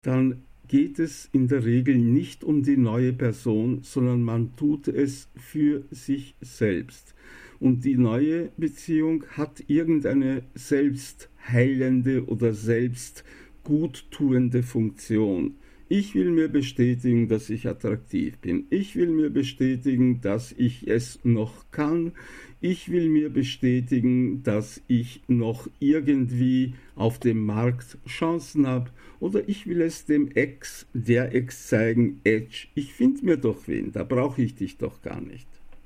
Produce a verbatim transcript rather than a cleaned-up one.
dann geht es in der Regel nicht um die neue Person, sondern man tut es für sich selbst. Und die neue Beziehung hat irgendeine selbstheilende oder selbstguttuende Funktion. Ich will mir bestätigen, dass ich attraktiv bin. Ich will mir bestätigen, dass ich es noch kann. Ich will mir bestätigen, dass ich noch irgendwie auf dem Markt Chancen habe. Oder ich will es dem Ex, der Ex zeigen, Edge, ich finde mir doch wen, da brauche ich dich doch gar nicht.